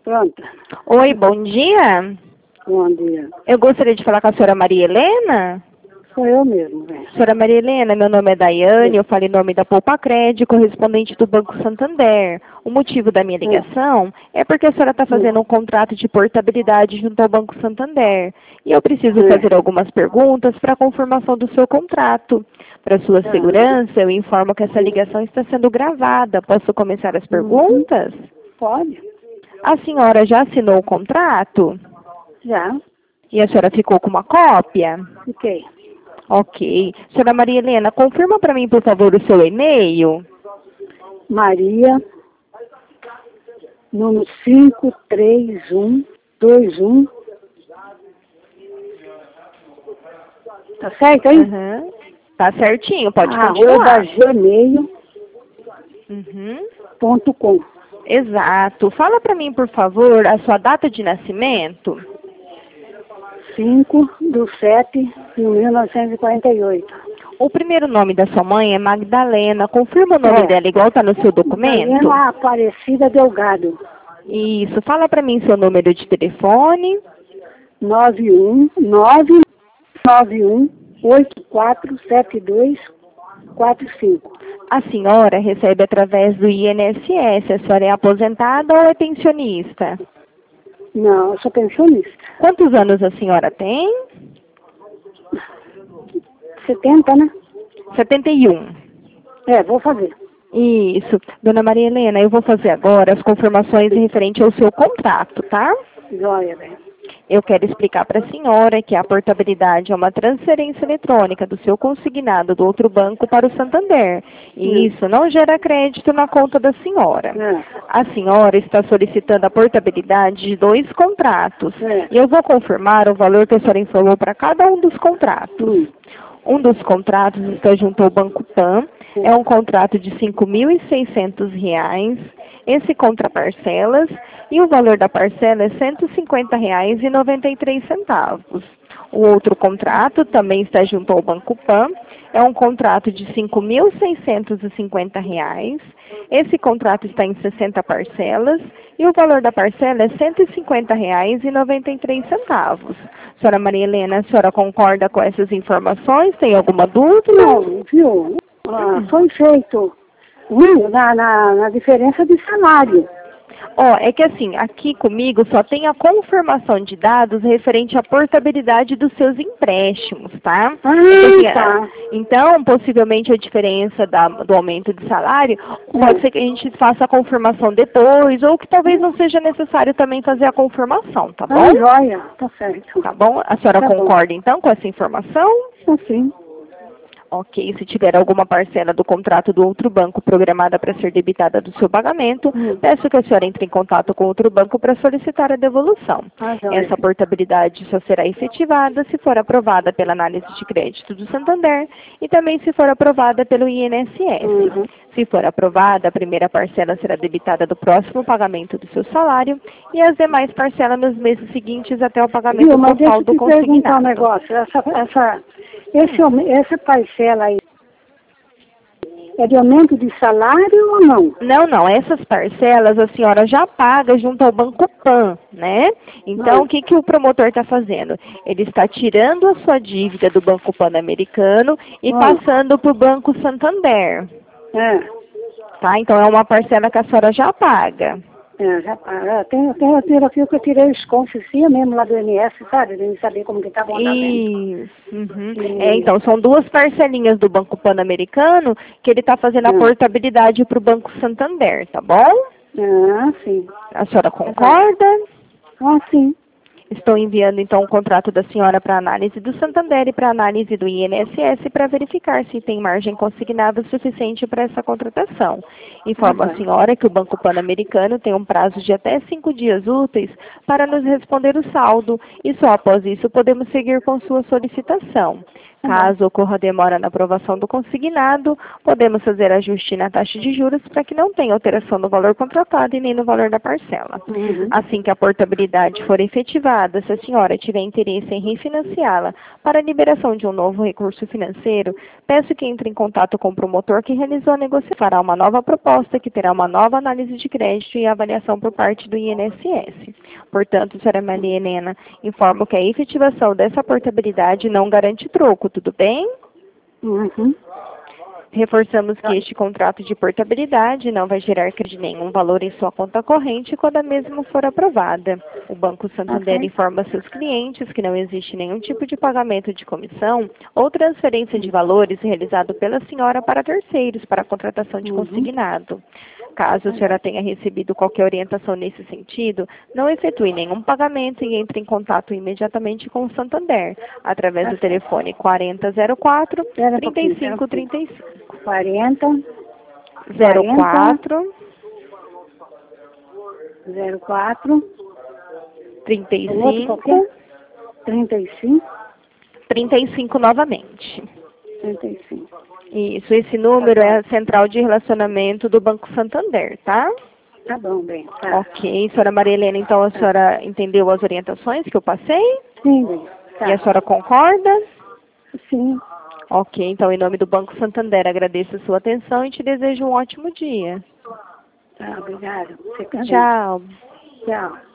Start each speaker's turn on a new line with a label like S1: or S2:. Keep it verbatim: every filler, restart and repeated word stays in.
S1: Pronto.
S2: Oi, bom dia.
S1: Bom dia.
S2: Eu gostaria de falar com a senhora Maria Helena.
S1: Sou eu mesmo, velho.
S2: Senhora Maria Helena, meu nome é Daiane, eu falo em nome da Poupa Crédito, correspondente do Banco Santander. O motivo da minha ligação é, é porque a senhora está fazendo um contrato de portabilidade junto ao Banco Santander. E eu preciso
S1: É.
S2: fazer algumas perguntas para a confirmação do seu contrato. Para sua
S1: É.
S2: segurança, eu informo que essa ligação está sendo gravada. Posso começar as perguntas?
S1: Pode?
S2: A senhora já assinou o contrato?
S1: Já.
S2: E a senhora ficou com uma cópia?
S1: Fiquei.
S2: Ok. Senhora Maria Helena, confirma para mim, por favor, o seu e-mail.
S1: Maria, número cinco três um dois um. Tá certo aí?
S2: Uhum. Tá certinho, pode
S1: Arroba
S2: continuar.
S1: gmail
S2: Uhum.
S1: ponto com.
S2: Exato. Fala para mim, por favor, a sua data de nascimento.
S1: cinco de sete de mil novecentos e quarenta e oito.
S2: O primeiro nome da sua mãe é Magdalena. Confirma o nome
S1: É.
S2: dela igual tá no seu documento.
S1: Helena Aparecida Delgado.
S2: Isso. Fala para mim seu número de telefone.
S1: nove um nove nove um oito quatro sete dois quatro cinco.
S2: A senhora recebe através do I N S S. A senhora é aposentada ou é pensionista?
S1: Não, eu sou pensionista.
S2: Quantos anos a senhora tem?
S1: setenta, né?
S2: setenta e um.
S1: É, vou fazer.
S2: Isso. Dona Maria Helena, eu vou fazer agora as confirmações referente ao seu contrato, tá?
S1: Joia, velho.
S2: Eu quero explicar para a senhora que a portabilidade é uma transferência eletrônica do seu consignado do outro banco para o Santander. E
S1: Hum.
S2: isso não gera crédito na conta da senhora.
S1: É.
S2: A senhora está solicitando a portabilidade de dois contratos.
S1: É.
S2: E eu vou confirmar o valor que a senhora informou para cada um dos contratos.
S1: Hum.
S2: Um dos contratos está junto ao Banco Pan. É um contrato de cinco mil e seiscentos reais. Esse contra parcelas. E o valor da parcela é cento e cinquenta reais e noventa e três centavos. O outro contrato também está junto ao Banco Pan. É um contrato de cinco mil seiscentos e cinquenta reais. Esse contrato está em sessenta parcelas. E o valor da parcela é cento e cinquenta reais e noventa e três centavos. Senhora Maria Helena, a senhora concorda com essas informações? Tem alguma dúvida?
S1: Não, viu? Ah, foi feito hum, na, na, na diferença de salário.
S2: Ó, é que assim, aqui comigo só tem a confirmação de dados referente à portabilidade dos seus empréstimos, tá?
S1: Ah,
S2: É que, assim,
S1: tá.
S2: a- Então, possivelmente a diferença da- do aumento de salário, pode ser que a gente faça a confirmação depois, ou que talvez não seja necessário também fazer a confirmação, tá
S1: Ah,
S2: bom?
S1: joia. Tá certo.
S2: Tá bom? A senhora
S1: Tá bom.
S2: concorda então com essa informação?
S1: Assim.
S2: Ok, se tiver alguma parcela do contrato do outro banco programada para ser debitada do seu pagamento,
S1: Hum.
S2: peço que a senhora entre em contato com outro banco para solicitar a devolução.
S1: Ah, joia.
S2: Essa portabilidade só será efetivada se for aprovada pela análise de crédito do Santander e também se for aprovada pelo I N S S.
S1: Uhum.
S2: Se for aprovada, a primeira parcela será debitada do próximo pagamento do seu salário e as demais parcelas nos meses seguintes até o pagamento
S1: Viu, mas deixa
S2: total
S1: eu
S2: do
S1: te perguntar um
S2: consignado.
S1: negócio. Essa, essa, esse, aume- essa parcela aí é de aumento de salário ou não?
S2: Não, não. Essas parcelas a senhora já paga junto ao Banco Pan, né? Então,
S1: Não.
S2: o que, que o promotor está fazendo? Ele está tirando a sua dívida do Banco Pan-Americano e
S1: Não.
S2: passando para o Banco Santander,
S1: É.
S2: tá? Então, é uma parcela que a senhora já paga.
S1: É, já é, tem, tem o tiro aqui que eu tirei os conficia mesmo lá do I N S, sabe? De saber como que tá bom andamento.
S2: Isso. Uhum.
S1: Hum.
S2: É, então, são duas parcelinhas do Banco Pan-Americano que ele está fazendo a
S1: Hum.
S2: portabilidade para o Banco Santander, tá bom?
S1: Ah, sim.
S2: A senhora concorda?
S1: Ah, sim.
S2: Estou enviando, então, o contrato da senhora para análise do Santander e para análise do I N S S para verificar se tem margem consignada suficiente para essa contratação. Informo a
S1: Uhum.
S2: senhora que o Banco Pan-Americano tem um prazo de até cinco dias úteis para nos responder o saldo e só após isso podemos seguir com sua solicitação. Caso ocorra demora na aprovação do consignado, podemos fazer ajuste na taxa de juros para que não tenha alteração no valor contratado e nem no valor da parcela.
S1: Uhum.
S2: Assim que a portabilidade for efetivada, se a senhora tiver interesse em refinanciá-la para a liberação de um novo recurso financeiro, peço que entre em contato com o promotor que realizou a negociação. Fará uma nova proposta que terá uma nova análise de crédito e avaliação por parte do I N S S. Portanto, senhora Maria Helena, informo que a efetivação dessa portabilidade não garante troco, tudo bem?
S1: Uhum.
S2: Reforçamos que este contrato de portabilidade não vai gerar de nenhum valor em sua conta corrente quando a mesma for aprovada. O Banco Santander
S1: Ok.
S2: informa seus clientes que não existe nenhum tipo de pagamento de comissão ou transferência de valores realizado pela senhora para terceiros para a contratação de
S1: Uhum.
S2: consignado. Caso a senhora tenha recebido qualquer orientação nesse sentido, não efetue nenhum pagamento e entre em contato imediatamente com o Santander, através do telefone quarenta zero quatro,
S1: Espera um
S2: trinta e
S1: pouquinho,
S2: cinco
S1: espera um
S2: trinta e cinco.
S1: quarenta,
S2: zero quatro,
S1: zero quatro,
S2: trinta e
S1: o outro qual que é?
S2: cinco,
S1: trinta e cinco,
S2: trinta e cinco novamente.
S1: trinta e cinco.
S2: Isso, esse número é a central de relacionamento do Banco Santander, tá?
S1: Tá bom, bem. Tá.
S2: Ok, senhora Maria Helena, então a senhora entendeu as orientações que eu passei?
S1: Sim, bem. Tá.
S2: E a senhora concorda?
S1: Sim.
S2: Ok, então em nome do Banco Santander agradeço a sua atenção e te desejo um ótimo dia.
S1: Tá, obrigada. Você também.
S2: Tchau.
S1: Tchau.